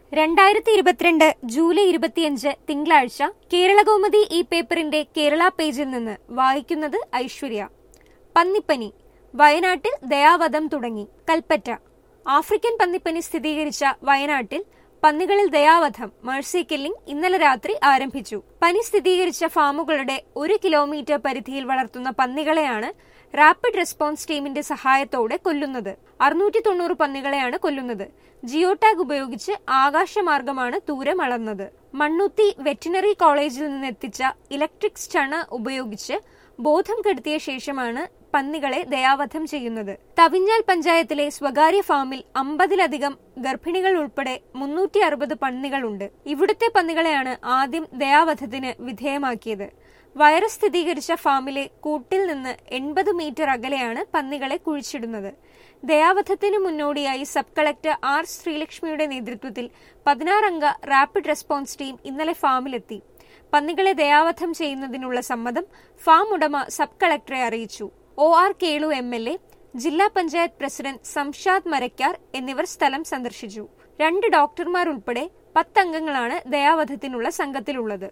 2022 July 25 തിങ്കളാഴ്ച കേരളകൗമുദി ഈ പേപ്പറിന്റെ കേരള പേജിൽ നിന്ന് വായിക്കുന്നത് ഐശ്വര്യ. പന്നിപ്പനി വയനാട്ടിൽ ദയാവധം തുടങ്ങി. കൽപ്പറ്റ ആഫ്രിക്കൻ പന്നിപ്പനി സ്ഥിരീകരിച്ച വയനാട്ടിൽ പന്നികളിൽ ദയാവധം മേഴ്സി കില്ലിംഗ് ഇന്നലെ രാത്രി ആരംഭിച്ചു. പനി സ്ഥിരീകരിച്ച ഫാമുകളുടെ 1 കിലോമീറ്റർ പരിധിയിൽ വളർത്തുന്ന പന്നികളെയാണ് റാപ്പിഡ് റെസ്പോൺസ് ടീമിന്റെ സഹായത്തോടെ കൊല്ലുന്നത്. 690 പന്നികളെയാണ് കൊല്ലുന്നത്. ജിയോ ടാഗ് ഉപയോഗിച്ച് ആകാശമാർഗമാണ് ദൂരം അളന്നത്. മണ്ണുത്തി വെറ്റിനറി കോളേജിൽ നിന്നെത്തിച്ച ഇലക്ട്രിക് സ്റ്റണർ ഉപയോഗിച്ച് ബോധം കെടുത്തിയ ശേഷമാണ് പന്നികളെ ദയാവധം ചെയ്യുന്നത്. തവിഞ്ഞാൽ പഞ്ചായത്തിലെ സ്വകാര്യ ഫാമിൽ 50-ലധികം ഗർഭിണികൾ ഉൾപ്പെടെ 360 പന്നികളുണ്ട്. ഇവിടുത്തെ പന്നികളെയാണ് ആദ്യം ദയാവധത്തിന് വിധേയമാക്കിയത്. വൈറസ് സ്ഥിരീകരിച്ച ഫാമിലെ കൂട്ടിൽ നിന്ന് 80 മീറ്റർ അകലെയാണ് പന്നികളെ കുഴിച്ചിടുന്നത്. ദയാവധത്തിന് മുന്നോടിയായി സബ് കളക്ടർ ആർ ശ്രീലക്ഷ്മിയുടെ നേതൃത്വത്തിൽ 16-അംഗ റാപ്പിഡ് റെസ്പോൺസ് ടീം ഇന്നലെ ഫാമിലെത്തി. പന്നികളെ ദയാവധം ചെയ്യുന്നതിനുള്ള സമ്മതം ഫാം ഉടമ സബ് കളക്ടറെ അറിയിച്ചു. OR കേളു MLA, ജില്ലാ പഞ്ചായത്ത് പ്രസിഡന്റ് സംഷാദ് മരക്കാർ എന്നിവർ സ്ഥലം സന്ദർശിച്ചു. 2 ഡോക്ടർമാർ ഉൾപ്പെടെ 10 അംഗങ്ങളാണ് ദയാവധത്തിനുള്ള സംഘത്തിലുള്ളത്.